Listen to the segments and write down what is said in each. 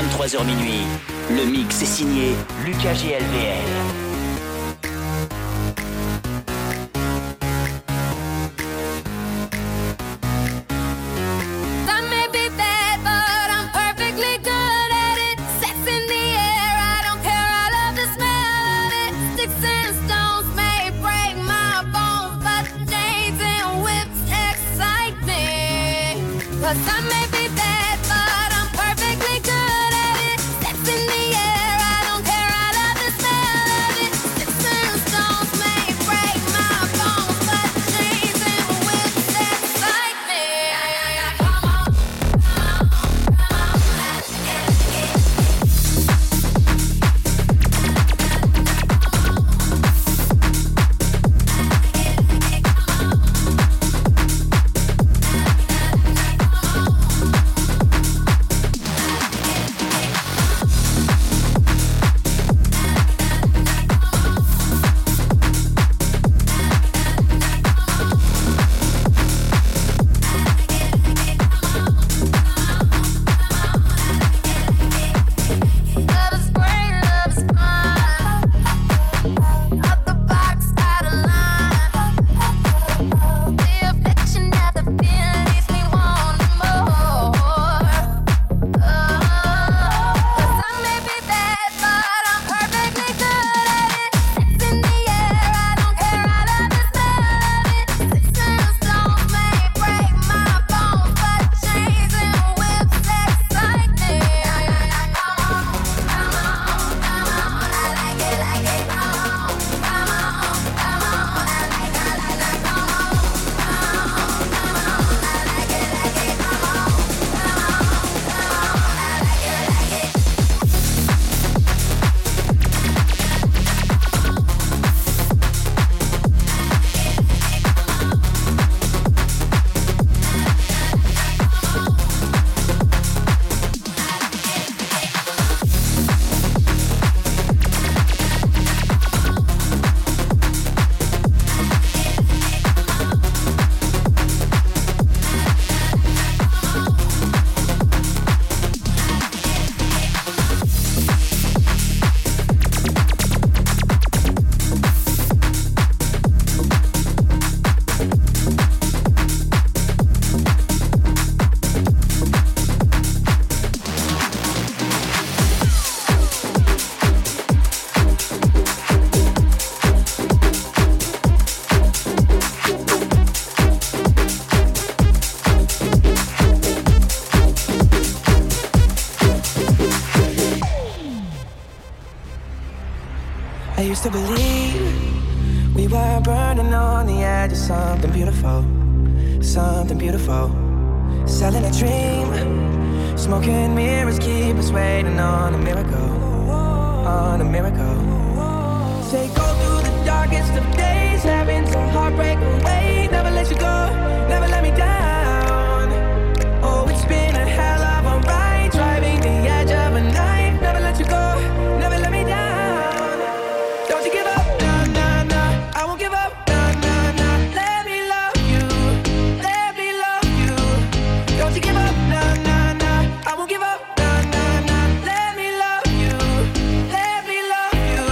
23h minuit. Le mix est signé Lucas GLVL. To believe we were burning on the edge of something beautiful, something beautiful. Selling a dream, smoking mirrors keep us waiting on a miracle, on a miracle. Say go through the darkest of days, having to heartbreak away. Never let you go, never let me down. Oh, it's been a hell of a ride, driving the edge of a knife. Never let you go, never let me down. Don't you give up, nah, nah, nah. I won't give up, nah, nah, nah. Let me love you, let me love you. Don't you give up, nah, nah, nah. I won't give up, nah, nah, nah. Let me love you, let me love you.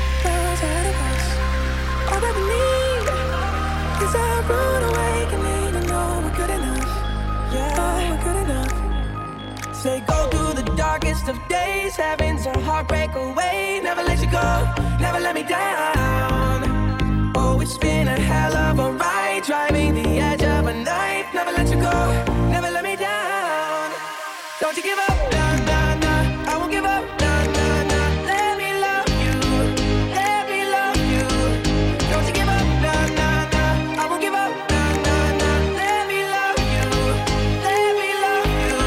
Is a rude awakening. I know we're good enough. Yeah, we're good enough. Say go through the darkest of days, heaven's a heartbreak away. Never let you go, never let me down. Oh, it's been a hell of a ride, driving the edge of a knife. Never let you go, never let me down. Don't you give up, nah, nah, nah. I won't give up, nah, nah, nah. Let me love you, let me love you. Don't you give up, nah, nah, nah. I won't give up, nah, nah, nah. Let me love you, let me love you.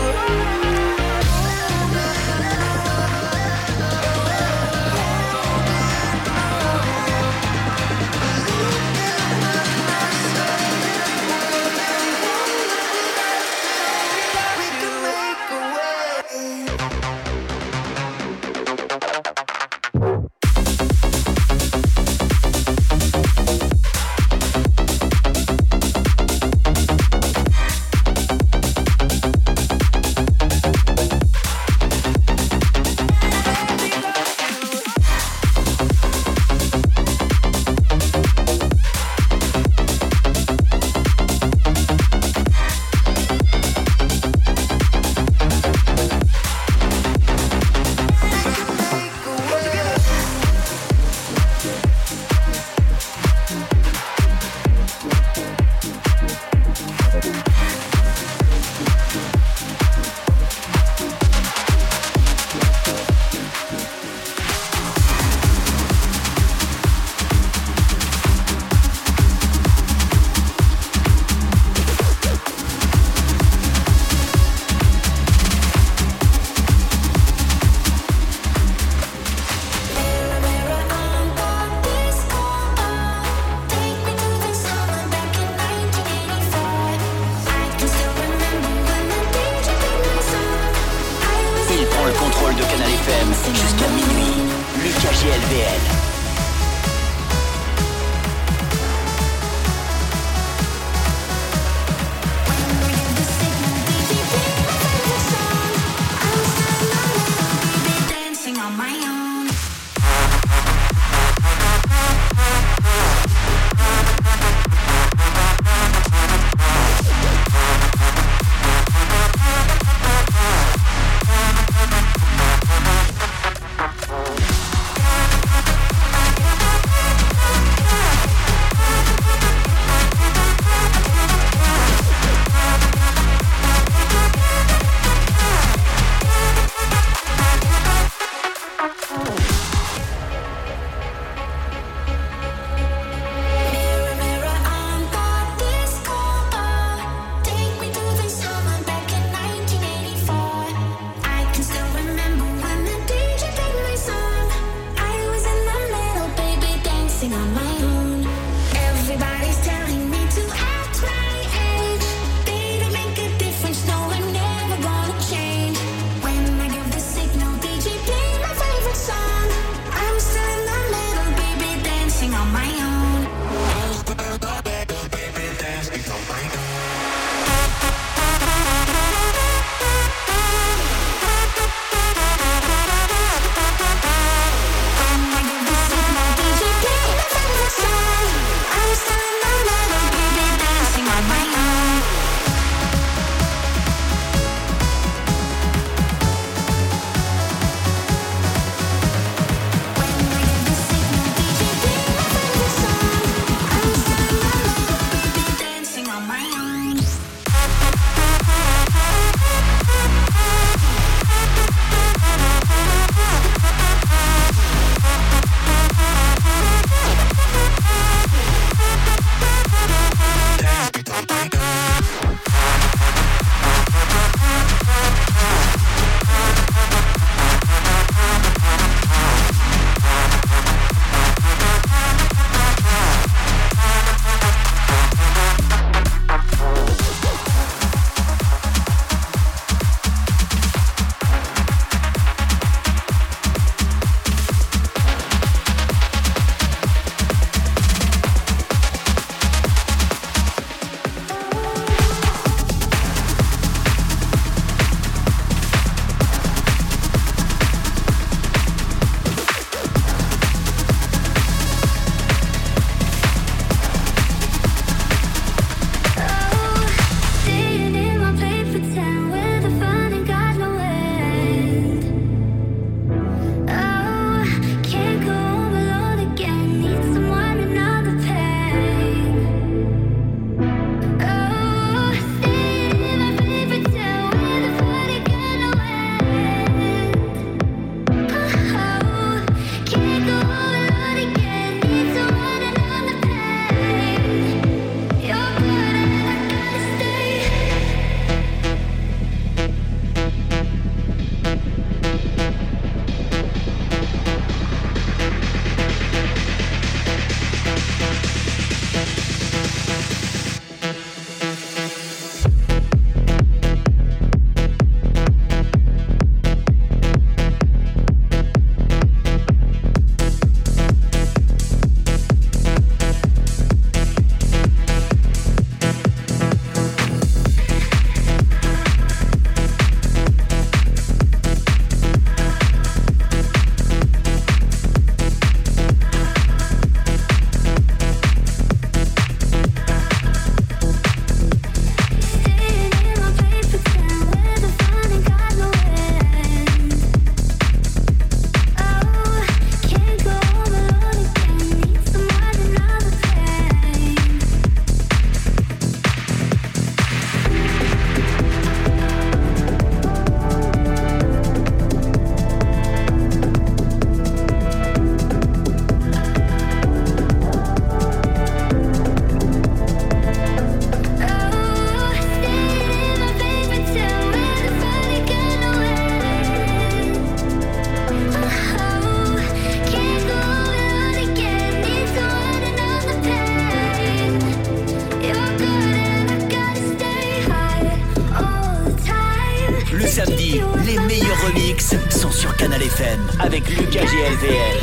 samedi, les meilleurs remixes sont sur Canal FM avec Lucas GLVL.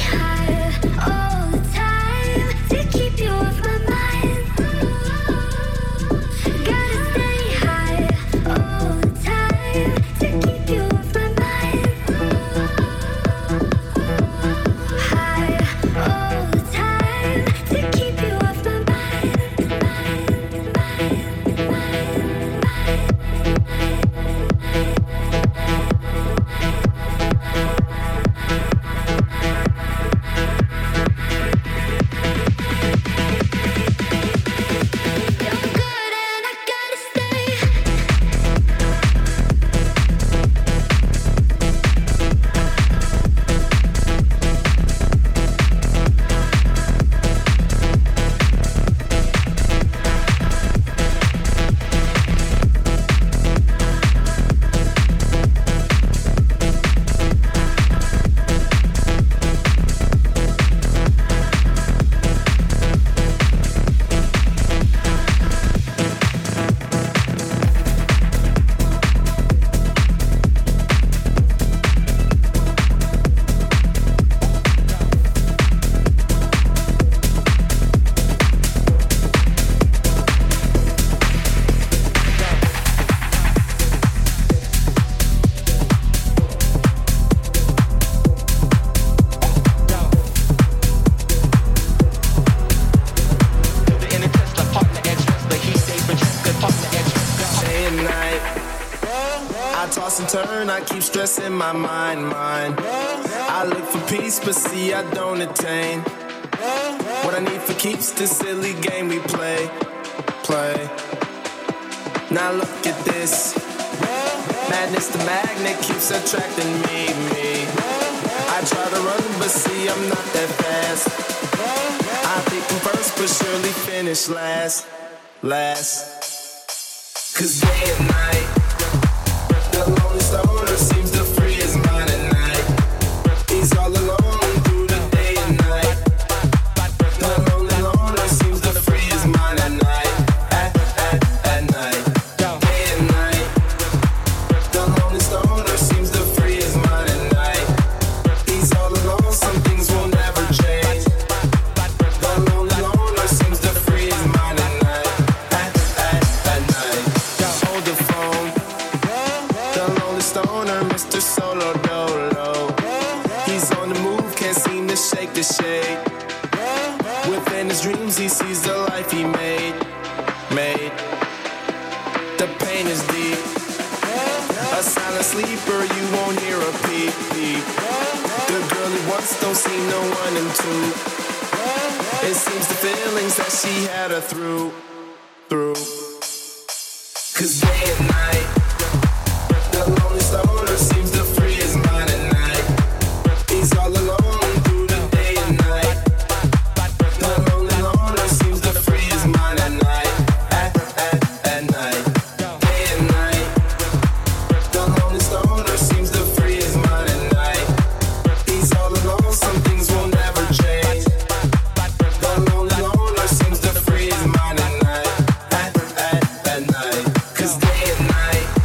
I keep stressing my mind. I look for peace, but see I don't attain. What I need for keeps this silly game we play. Now look at this. Madness, the magnet keeps attracting me. I try to run, but see I'm not that fast. I think I'm first, but surely finish last. Cause day and night, the lonely stoner seems to free his mind at night. He's all alone through the day and night. The lonely loner seems to free his mind at night. At night. Day and night. The lonely stoner seems to free his mind at night. He's all alone, some things will never change. The lonely loner seems to free his mind at night. At night. Hold the phone. Stoner, Mr. Solo Dolo. He's on the move, can't seem to shake the shade. Within his dreams, he sees the life he made. The pain is deep. A silent sleeper, you won't hear a peep. The girl he wants don't see no one in two. It seems the feelings that she had her through. Cause day and night, the lonely stoner seems to free his mind at night. He's all alone through the day and night. The lonely loner seems to free his mind at night. At night. Day and night. The lonely stoner seems to free his mind at night. He's all alone, some things will never change. The lonely loner seems to free his mind at night. At night. Cause day and night,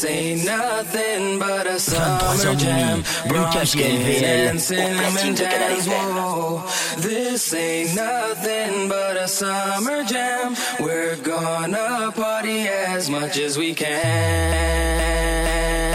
This ain't nothing but a summer jam. Bronze skin and cinnamon tans. Whoa. This ain't nothing but a summer jam. We're gonna party as much as we can.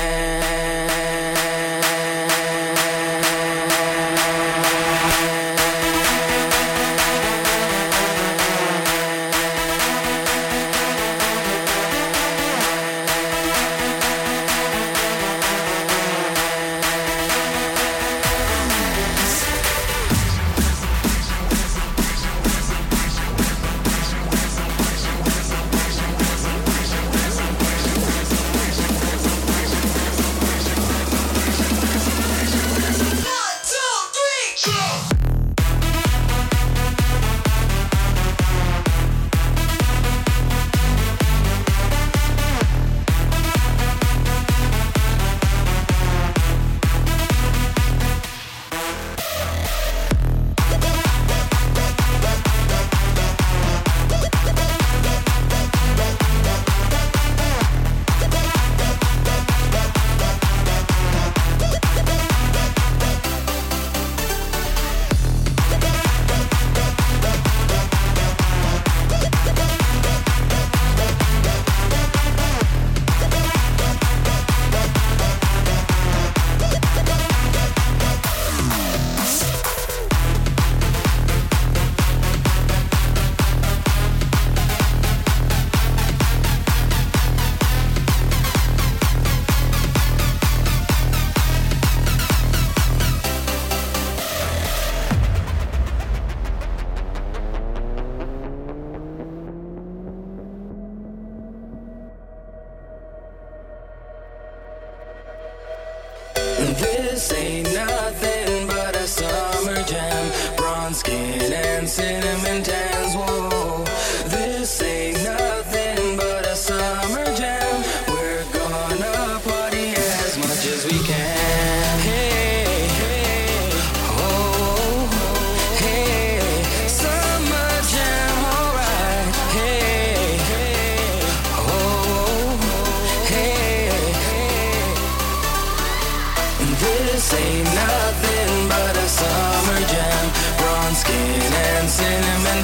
This ain't nothing but a summer jam. Bronze skin and cinnamon tans. Whoa. This ain't nothing but a summer jam. We're gonna party as much as we can. Hey, hey, oh, hey, summer jam, alright. Hey, hey, oh, hey, hey. This ain't nothing but a summer jam. Bronze skin and cinnamon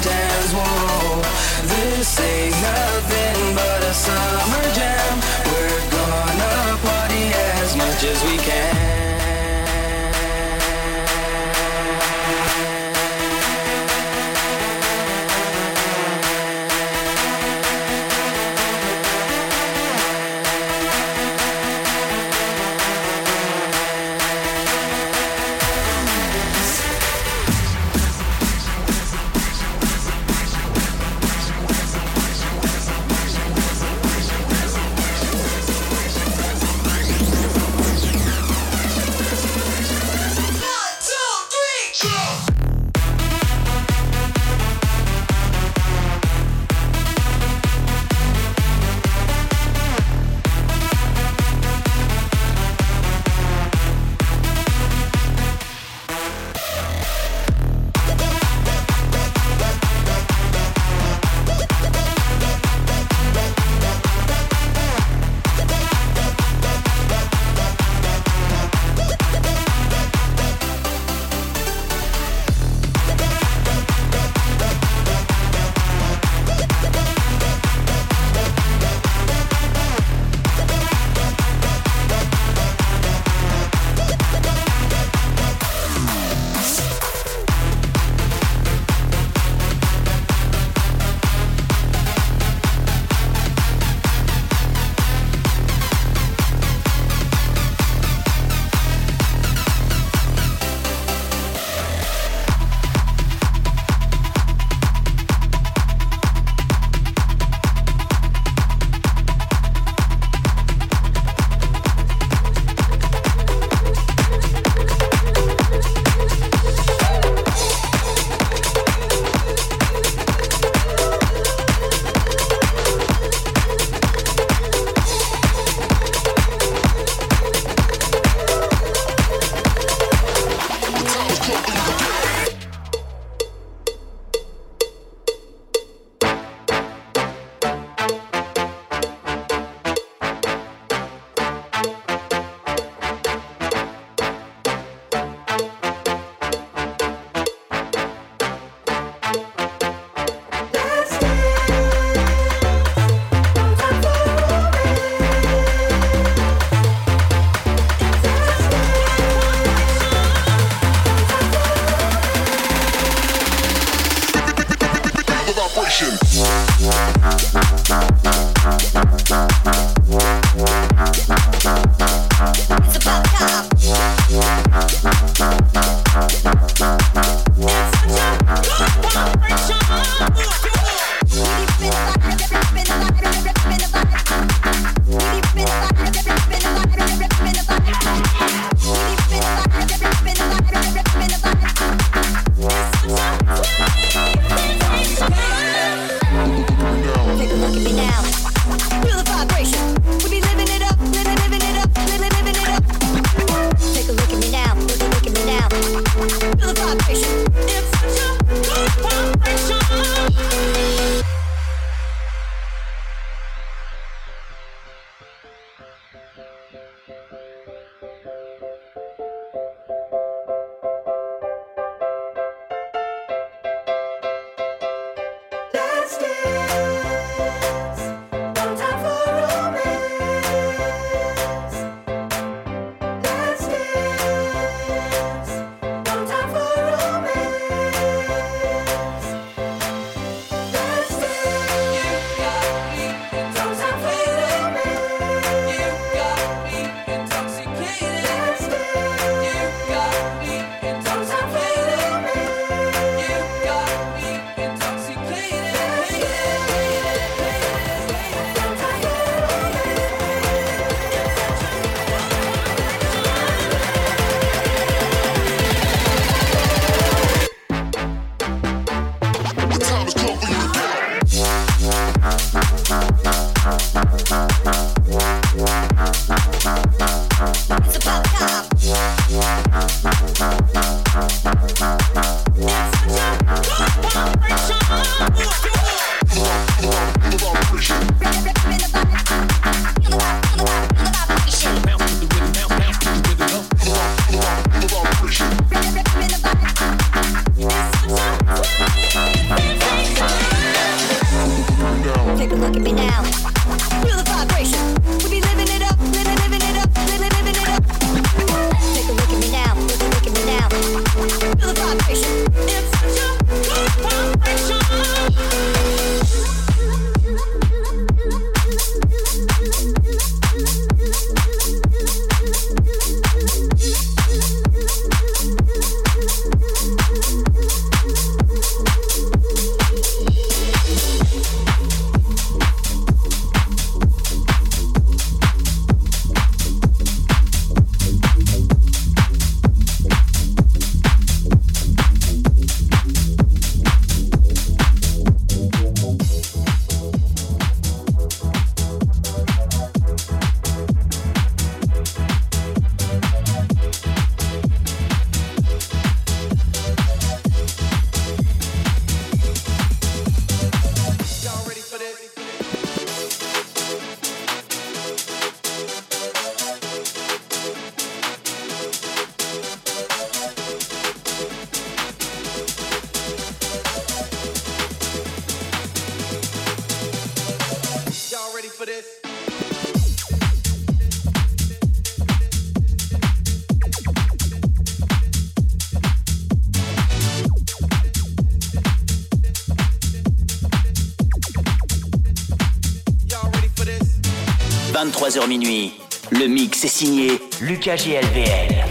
23h minuit, le mix est signé Lucas JLVL.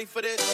ready for this?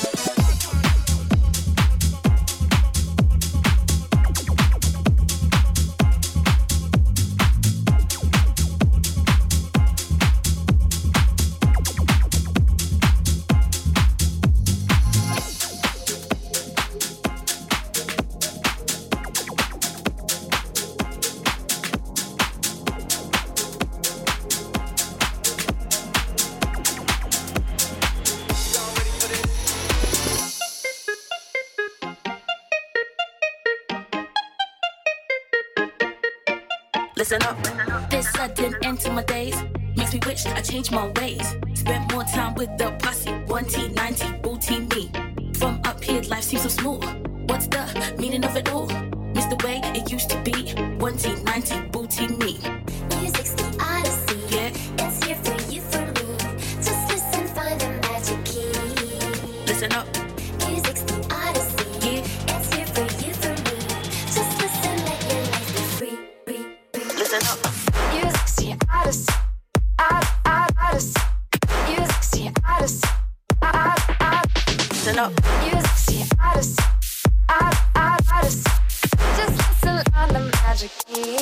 Listen up. This sudden end to my days makes me wish I changed my ways. Spent more time with the posse, 1T, 90, booty me. From up here, life seems so smooth. What's the meaning of it all? Miss the way it used to be. 1T, 90, booty me. Music's the odyssey. Yeah. It's here for you, for me. Just listen, find the magic key. Listen up. Music's the odyssey. Yeah. It's here for you, for me. Just listen, let your life be free. Listen up. Music's the odyssey. Odyssey. Music's the odyssey. Listen up. Music's the odyssey. Odyssey. Just listen on the magic key.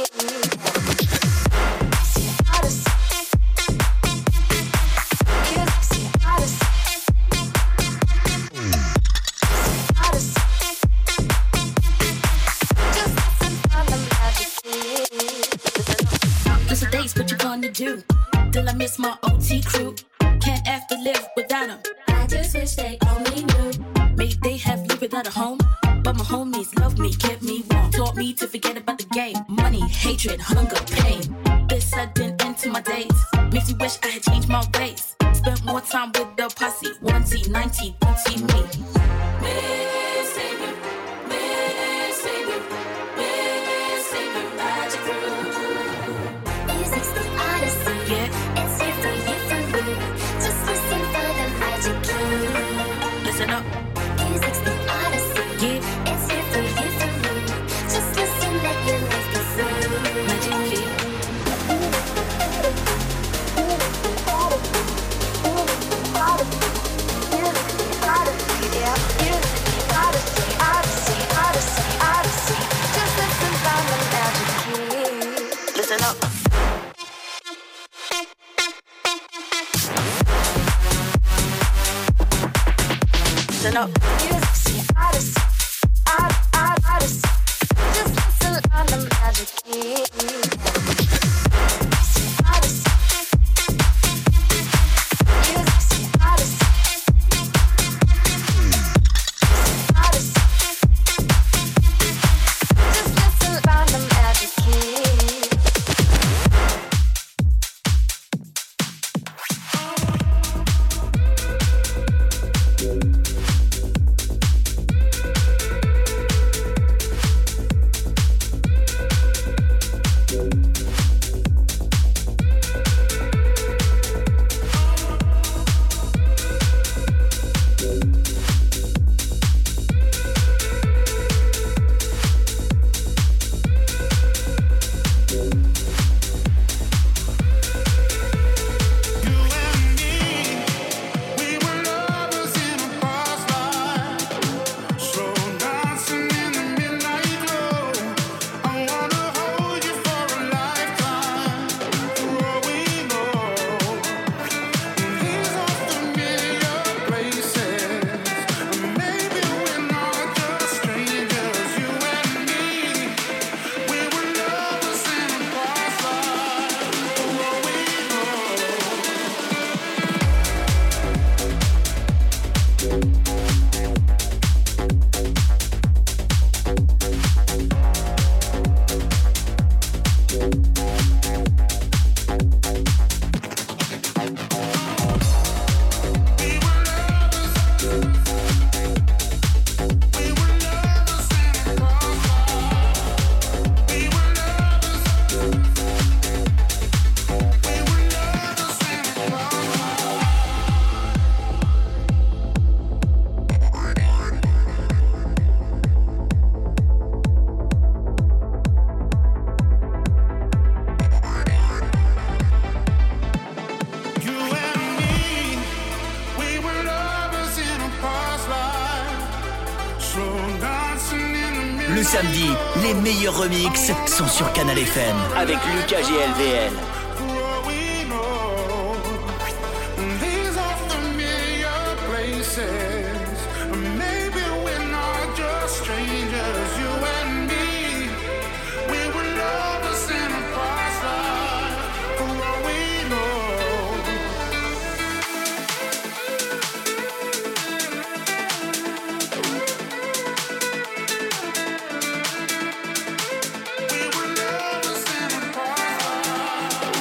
Odyssey. Music's the odyssey. Odyssey. Just listen on the magic key. Those are days, what you gonna do? Till I miss my OT crew. Can't have to live without them. I just wish they only knew. Maybe they have lived without a home. But my homies love me, kept me warm. Taught me to forget about the game. Money, hatred, hunger, pain. This sudden end to my days makes me wish I had changed my ways. Spent more time with the posse, 1T, 90, booty me. Missing you, missing you, missing you, magic room. Music's the odyssey. Yeah. It's here for you, for me. Just listen for the magic key. Listen up. Music's the odyssey. Yeah. It's here for you, for me. Just listen, let your life be free. Magic key. Listen up. Listen up. Just listen on the magic key. Le samedi, les meilleurs remixes sont sur Canal FM avec Lucas GLVL. These are familiar places. Maybe we're not just strangers, you and me. We were lovers in a past life, for all we know. We were lovers in a past life.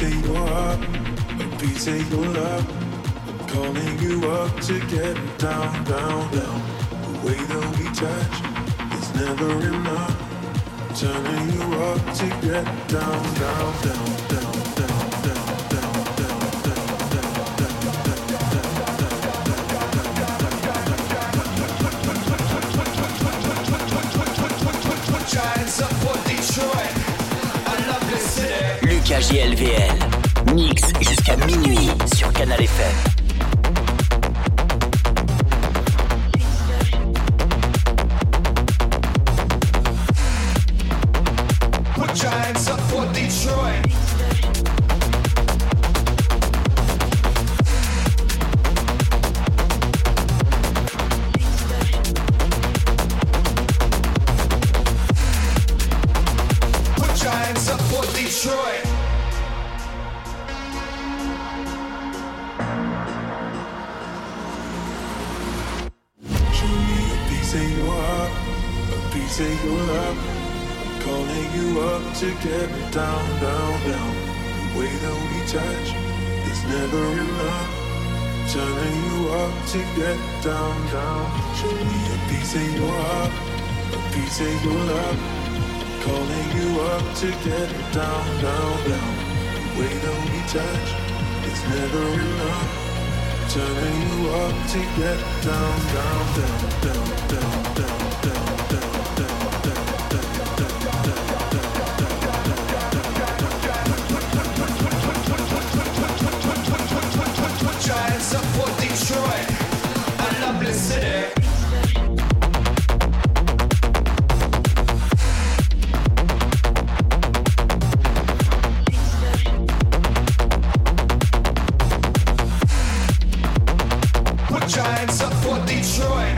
of your heart, a piece of your love. I'm calling you up to get down, down, down. The way that we touch is never enough. Turning you up to get down, down, down, down, down, down, down, down, down, down, down. Giants up for Detroit. I love this city. Lucas GLVL, mix jusqu'à minuit sur Canal FM. Giants up for Detroit. Put giants up for Detroit. Show me a piece of your heart, a piece of your love. Calling you up to get down, down, down. The way that we touch is never enough. Turning you up to get down, down. Show me a piece of your heart, a piece of your love. Calling you up to get down, down, down. The way that we touch is never enough. Turning you up to get down, down, down, down, down, down, down, down, down, down, down. Giants up for Detroit. I love this city. Put giants up for Detroit.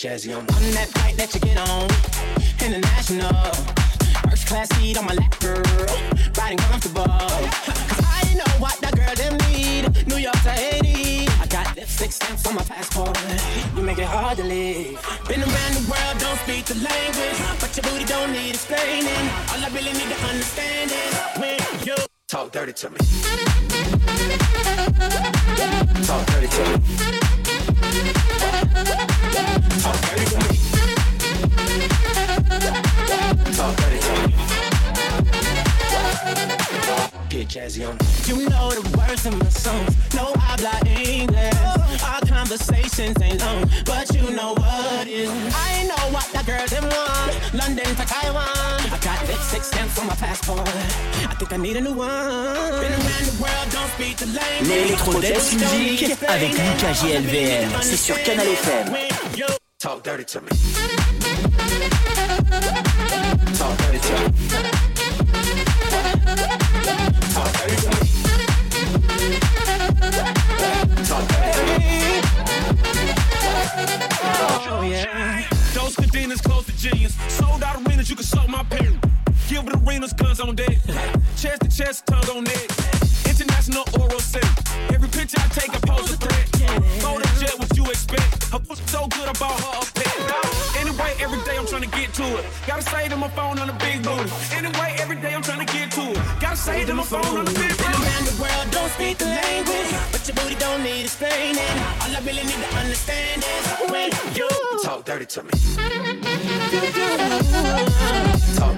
Jazzy on that flight that you get on, international. First class seat on my lap, girl, riding comfortable. Cause I know what the girl them need. New York to Haiti, I got lipstick stamps on my passport. You make it hard to leave. Been around the world, don't speak the language, but your booty don't need explaining. All I really need to understand is when you talk dirty to me. Talk dirty to me. Talk dirty to me. Talk dirty to me. Get jazzy on. You know the words of my songs. No habla English. Our conversations ain't long, but you know what is. I know what the girl them want. London to Taiwan. I got lipstick stamps on my passport. I think I need a new one. Been around the world, don't speak the language. L'électro dance music avec Lucas JLVM. C'est sur Canal FM. Talk dirty to me. Talk dirty to me. Talk dirty to me. Talk dirty to me. Oh yeah. Those cadenas close to genius. Sold out arenas, you can suck my parent. Gilbert Arenas, guns on deck. Chest to chest, tongue on neck. International oral set. Every picture I take, I pose a threat. Go to jet, what you expect? Her pussy so good, I bought her a pet. Anyway, every day I'm trying to get to it. Gotta say to my phone on the big booty. Anyway, every day I'm trying to get to it. Gotta say to my phone on the big booty. Around the world, don't speak the language, but your booty don't need explaining. All I really need to understand is when you talk dirty to me. Talk.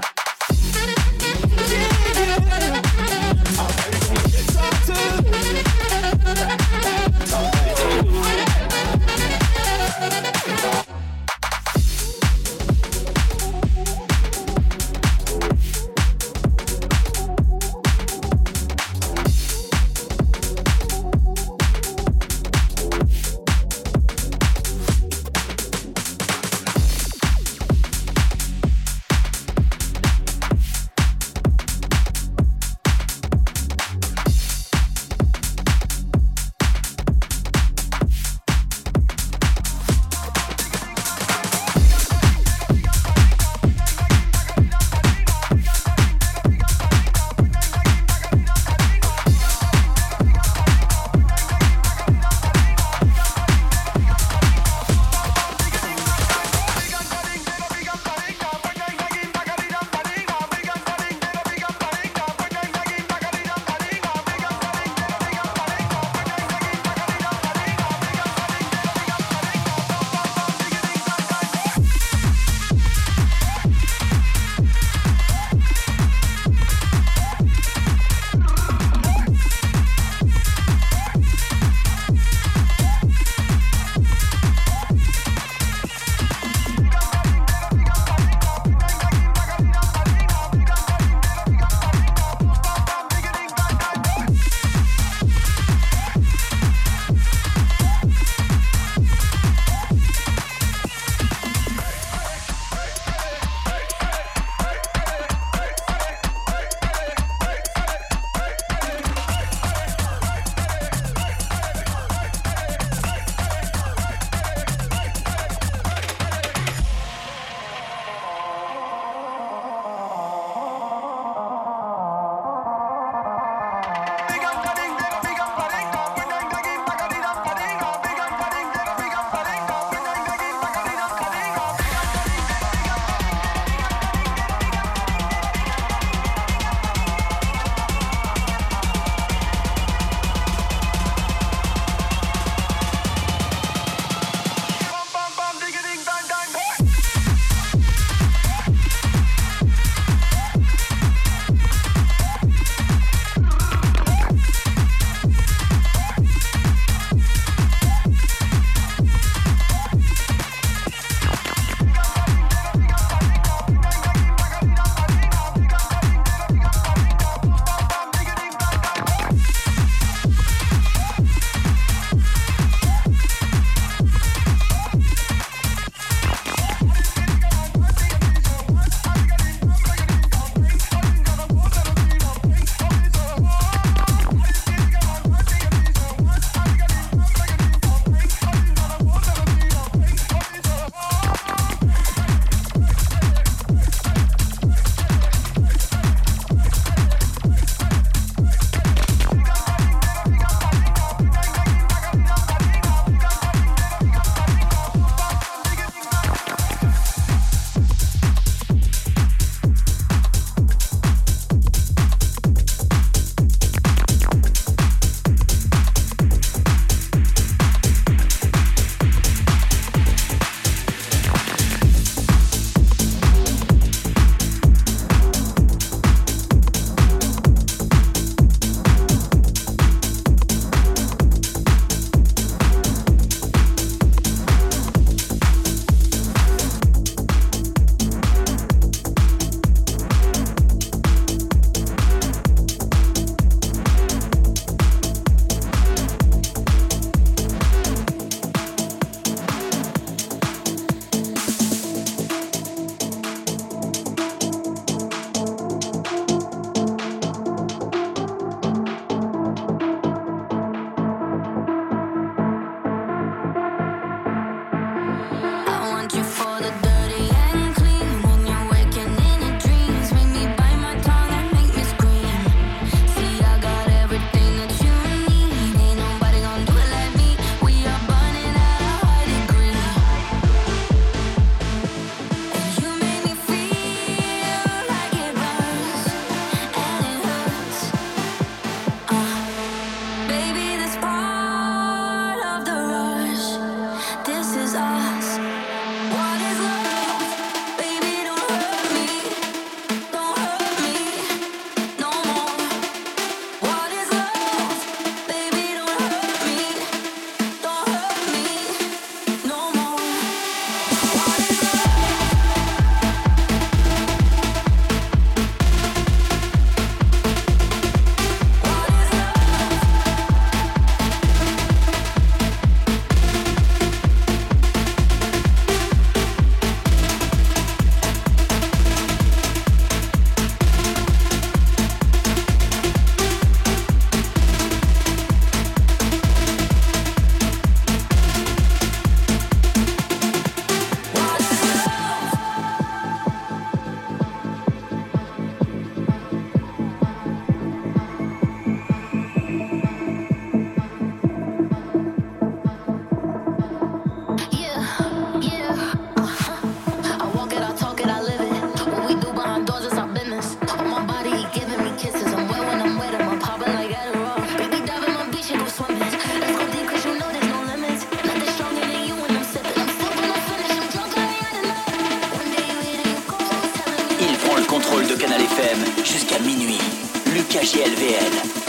contrôle de Canal FM jusqu'à minuit. Lucas GLVL.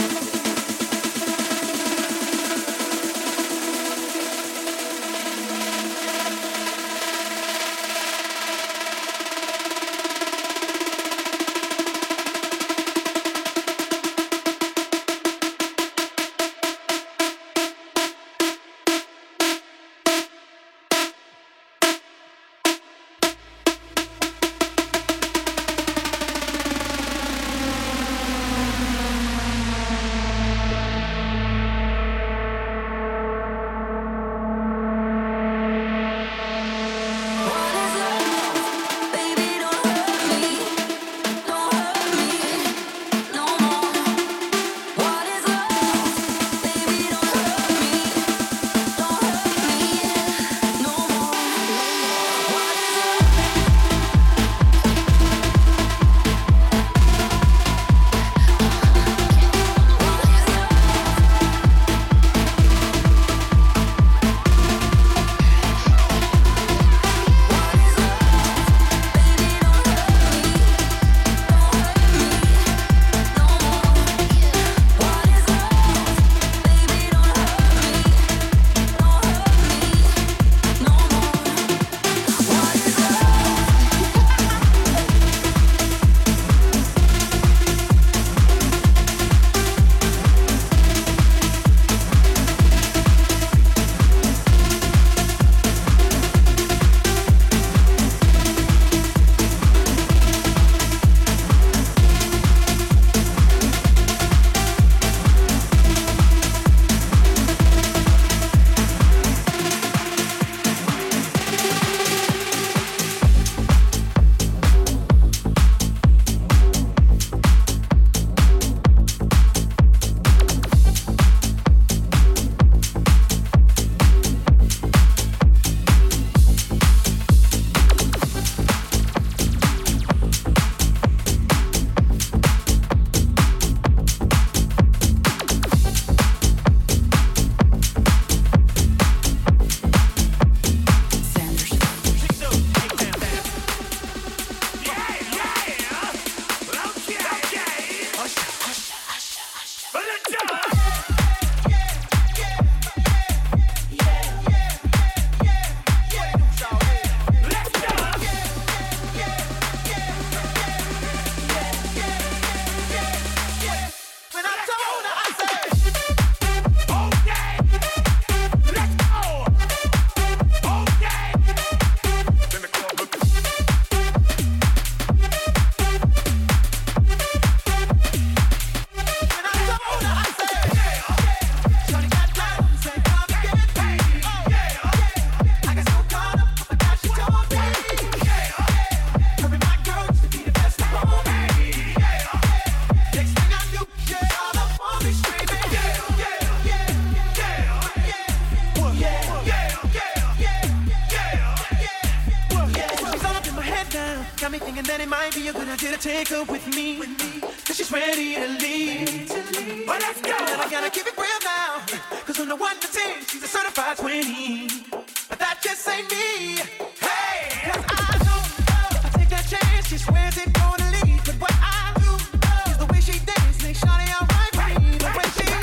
Take her with me, cause she's ready to leave. Well, let's go. And I gotta keep it real now, cause from the 1 to 10, she's a certified 20. But that just ain't me. Hey, cause I know if I take that chance, she swears it's gonna leave. But what I do is the way she dances, make shawty alright with me. The way she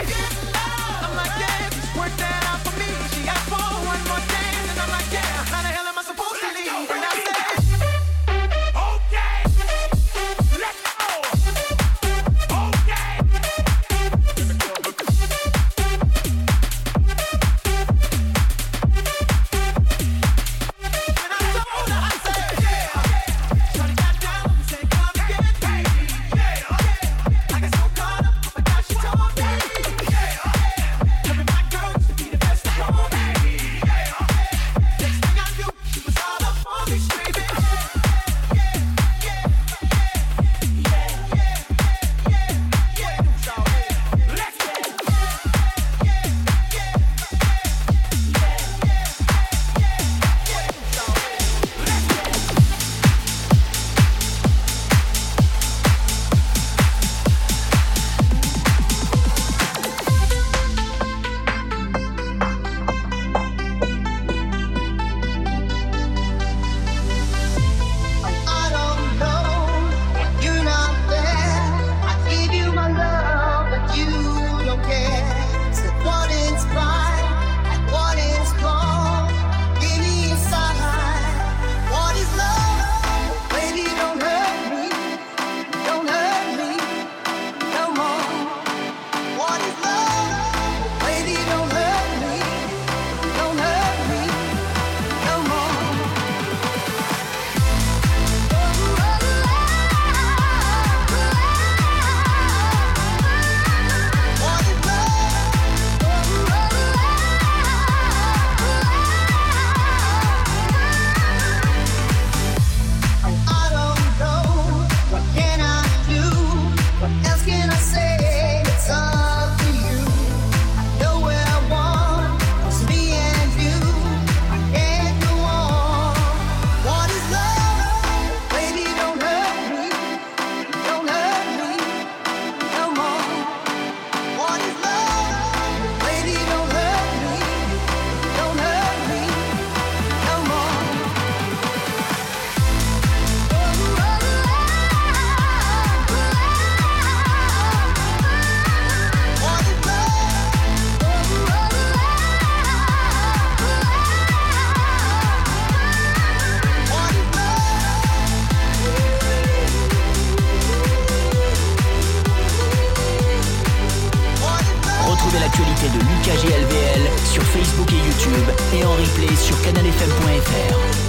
I'm like, yeah, just work that out for me. She asked for one more dance, and I'm like, yeah, how the hell am I supposed to leave? And I said, l'actualité de Lucas GLVL sur Facebook et YouTube et en replay sur canalfm.fr.